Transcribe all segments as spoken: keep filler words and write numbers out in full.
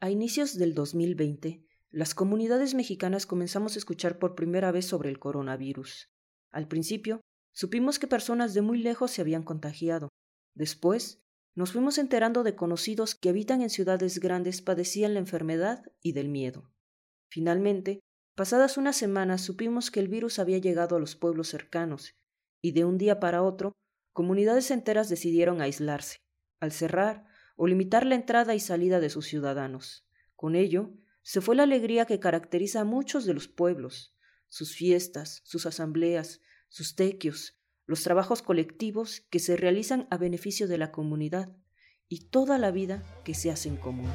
A inicios del dos mil veinte, las comunidades mexicanas comenzamos a escuchar por primera vez sobre el coronavirus. Al principio, supimos que personas de muy lejos se habían contagiado. Después, nos fuimos enterando de conocidos que habitan en ciudades grandes padecían la enfermedad y del miedo. Finalmente, pasadas unas semanas supimos que el virus había llegado a los pueblos cercanos, y de un día para otro, comunidades enteras decidieron aislarse, al cerrar o limitar la entrada y salida de sus ciudadanos. Con ello, se fue la alegría que caracteriza a muchos de los pueblos, sus fiestas, sus asambleas, sus tequios, los trabajos colectivos que se realizan a beneficio de la comunidad y toda la vida que se hace en común.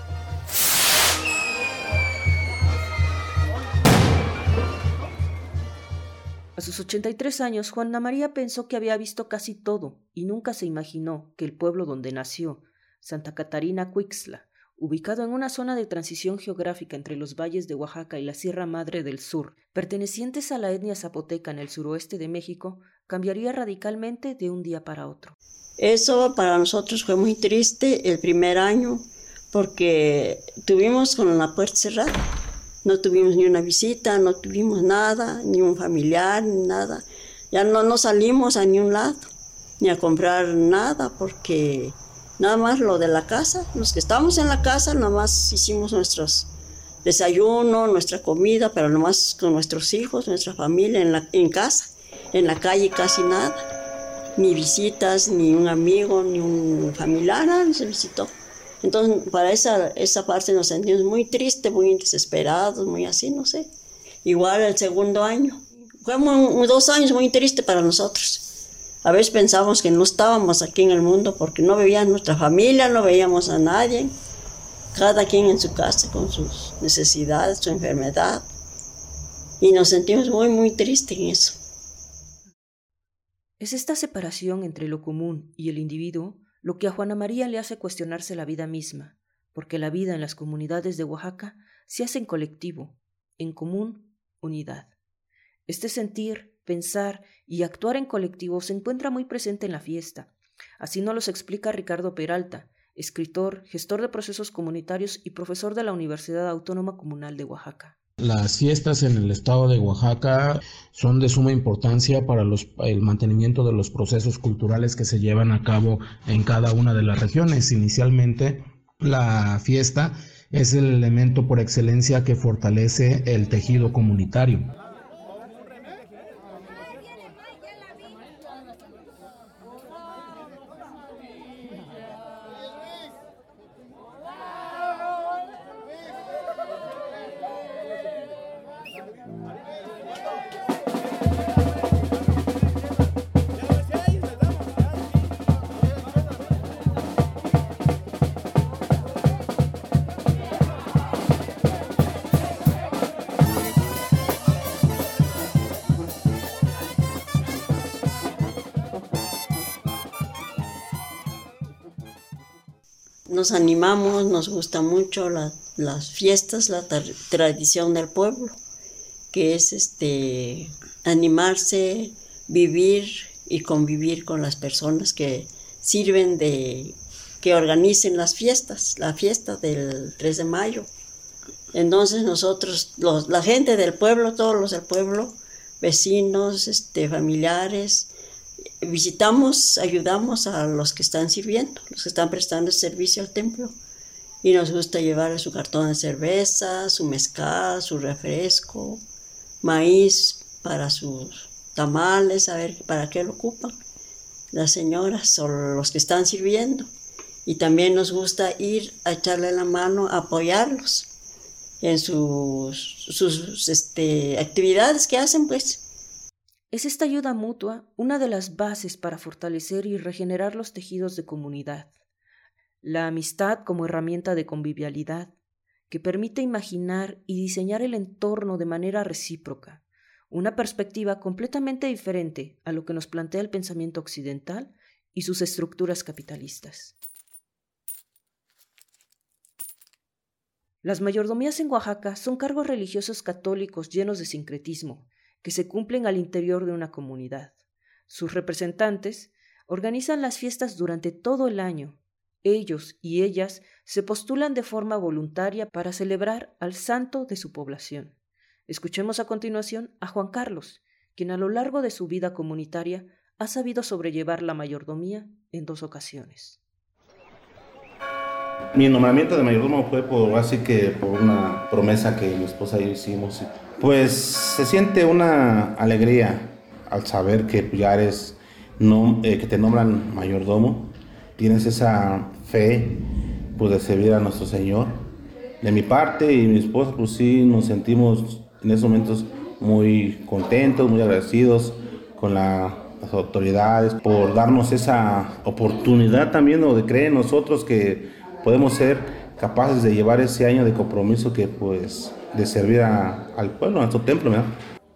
A sus ochenta y tres años, Juana María pensó que había visto casi todo y nunca se imaginó que el pueblo donde nació, Santa Catarina Cuixtla, ubicado en una zona de transición geográfica entre los valles de Oaxaca y la Sierra Madre del Sur, pertenecientes a la etnia zapoteca en el suroeste de México, cambiaría radicalmente de un día para otro. Eso para nosotros fue muy triste el primer año, porque tuvimos con la puerta cerrada. No tuvimos ni una visita, no tuvimos nada, ni un familiar, ni nada. Ya no nos salimos a ningún lado, ni a comprar nada, porque nada más lo de la casa, los que estábamos en la casa, nada más hicimos nuestros desayunos, nuestra comida, pero nada más con nuestros hijos, nuestra familia en, la, en casa. En la calle casi nada, ni visitas, ni un amigo, ni un familiar, nada se visitó. Entonces, para esa, esa parte nos sentimos muy tristes, muy desesperados, muy así, no sé. Igual el segundo año. Fue muy, dos años muy tristes para nosotros. A veces pensábamos que no estábamos aquí en el mundo porque no veíamos nuestra familia, no veíamos a nadie. Cada quien en su casa con sus necesidades, su enfermedad. Y nos sentimos muy, muy tristes en eso. Es esta separación entre lo común y el individuo lo que a Juana María le hace cuestionarse la vida misma, porque la vida en las comunidades de Oaxaca se hace en colectivo, en común, unidad. Este sentir, pensar y actuar en colectivo se encuentra muy presente en la fiesta. Así nos lo explica Ricardo Peralta, escritor, gestor de procesos comunitarios y profesor de la Universidad Autónoma Comunal de Oaxaca. Las fiestas en el estado de Oaxaca son de suma importancia para los, el mantenimiento de los procesos culturales que se llevan a cabo en cada una de las regiones. Inicialmente, la fiesta es el elemento por excelencia que fortalece el tejido comunitario. Nos animamos, nos gusta mucho la, las fiestas, la tar- tradición del pueblo, que es este, animarse, vivir y convivir con las personas que sirven de, que organicen las fiestas, la fiesta del tres de mayo. Entonces nosotros, los, la gente del pueblo, todos los del pueblo, vecinos, este, familiares, visitamos, ayudamos a los que están sirviendo, los que están prestando servicio al templo. Y nos gusta llevar su cartón de cerveza, su mezcal, su refresco, maíz para sus tamales, a ver para qué lo ocupan las señoras o los que están sirviendo. Y también nos gusta ir a echarle la mano, a apoyarlos en sus, sus este, actividades que hacen, pues. Es esta ayuda mutua una de las bases para fortalecer y regenerar los tejidos de comunidad. La amistad como herramienta de convivialidad, que permite imaginar y diseñar el entorno de manera recíproca, una perspectiva completamente diferente a lo que nos plantea el pensamiento occidental y sus estructuras capitalistas. Las mayordomías en Oaxaca son cargos religiosos católicos llenos de sincretismo, que se cumplen al interior de una comunidad. Sus representantes organizan las fiestas durante todo el año, Ellos y ellas se postulan de forma voluntaria para celebrar al santo de su población. Escuchemos a continuación a Juan Carlos, quien a lo largo de su vida comunitaria ha sabido sobrellevar la mayordomía en dos ocasiones. Mi nombramiento de mayordomo fue por, así que por una promesa que mi esposa y yo hicimos. Pues se siente una alegría al saber que ya eres, no, eh, que te nombran mayordomo. Tienes esa fe, pues, de servir a nuestro Señor. De mi parte y mi esposa, pues sí, nos sentimos en esos momentos muy contentos, muy agradecidos con la, las autoridades por darnos esa oportunidad también, o de creer en nosotros que podemos ser capaces de llevar ese año de compromiso que, pues, de servir a, al pueblo, a nuestro templo, ¿verdad?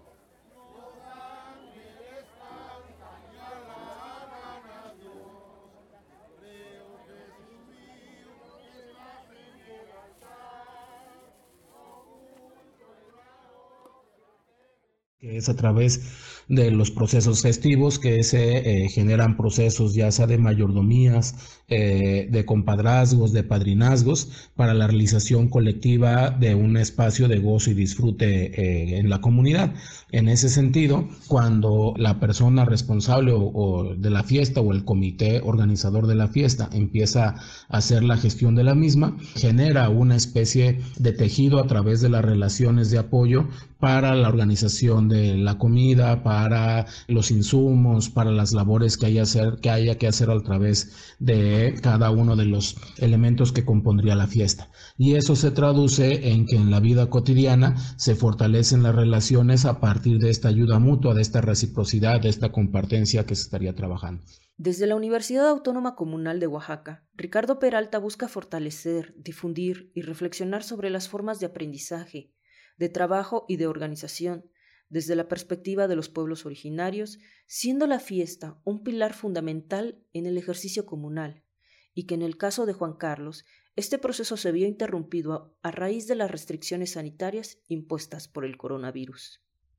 Que es a través de los procesos festivos que se eh, generan procesos ya sea de mayordomías, eh, de compadrazgos, de padrinazgos, para la realización colectiva de un espacio de gozo y disfrute eh, en la comunidad. En ese sentido, cuando la persona responsable o, o de la fiesta o el comité organizador de la fiesta empieza a hacer la gestión de la misma, genera una especie de tejido a través de las relaciones de apoyo para la organización de la comida, para los insumos, para las labores que haya, hacer, que haya que hacer a través de cada uno de los elementos que compondría la fiesta. Y eso se traduce en que en la vida cotidiana se fortalecen las relaciones a partir de esta ayuda mutua, de esta reciprocidad, de esta compartencia que se estaría trabajando. Desde la Universidad Autónoma Comunal de Oaxaca, Ricardo Peralta busca fortalecer, difundir y reflexionar sobre las formas de aprendizaje, de trabajo y de organización, desde la perspectiva de los pueblos originarios, siendo la fiesta un pilar fundamental en el ejercicio comunal, y que en el caso de Juan Carlos, este proceso se vio interrumpido a raíz de las restricciones sanitarias impuestas por el coronavirus.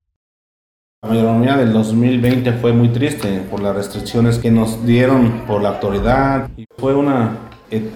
La mayordomía del dos mil veinte fue muy triste por las restricciones que nos dieron por la autoridad. Fue una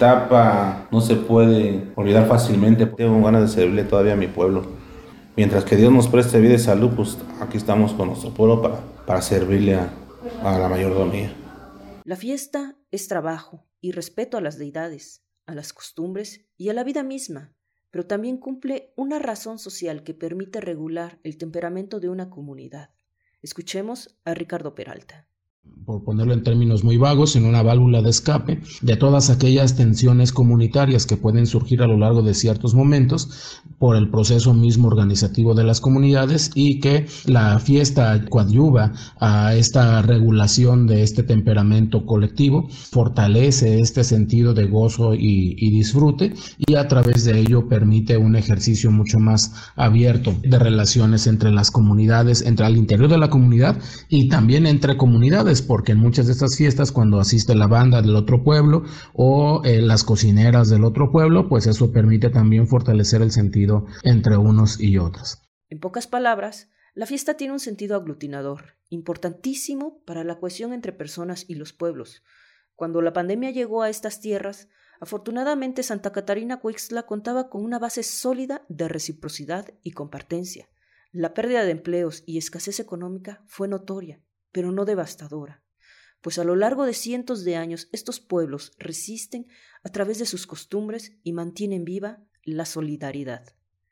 etapa, no se puede olvidar fácilmente. Tengo ganas de servirle todavía a mi pueblo. Mientras que Dios nos preste vida y salud, pues aquí estamos con nuestro pueblo para, para servirle a, a la mayordomía. La fiesta es trabajo y respeto a las deidades, a las costumbres y a la vida misma, pero también cumple una razón social que permite regular el temperamento de una comunidad. Escuchemos a Ricardo Peralta. Por ponerlo en términos muy vagos, en una válvula de escape de todas aquellas tensiones comunitarias que pueden surgir a lo largo de ciertos momentos por el proceso mismo organizativo de las comunidades, y que la fiesta coadyuva a esta regulación de este temperamento colectivo, fortalece este sentido de gozo y, y disfrute, y a través de ello permite un ejercicio mucho más abierto de relaciones entre las comunidades, entre al interior de la comunidad y también entre comunidades, porque en muchas de estas fiestas, cuando asiste la banda del otro pueblo o eh, las cocineras del otro pueblo, pues eso permite también fortalecer el sentido entre unos y otros. En pocas palabras, la fiesta tiene un sentido aglutinador, importantísimo para la cohesión entre personas y los pueblos. Cuando la pandemia llegó a estas tierras, afortunadamente Santa Catarina Cuixtla contaba con una base sólida de reciprocidad y compartencia. La pérdida de empleos y escasez económica fue notoria, pero no devastadora, pues a lo largo de cientos de años estos pueblos resisten a través de sus costumbres y mantienen viva la solidaridad.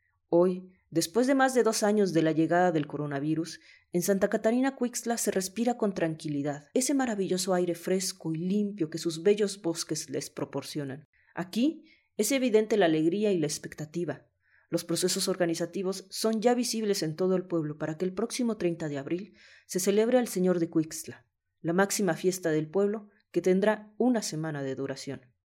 Hoy, después de más de dos años de la llegada del coronavirus, en Santa Catarina Cuixtla se respira con tranquilidad ese maravilloso aire fresco y limpio que sus bellos bosques les proporcionan. Aquí es evidente la alegría y la expectativa. Los procesos organizativos son ya visibles en todo el pueblo para que el próximo treinta de abril se celebre al Señor de Cuixtla, la máxima fiesta del pueblo que tendrá una semana de duración.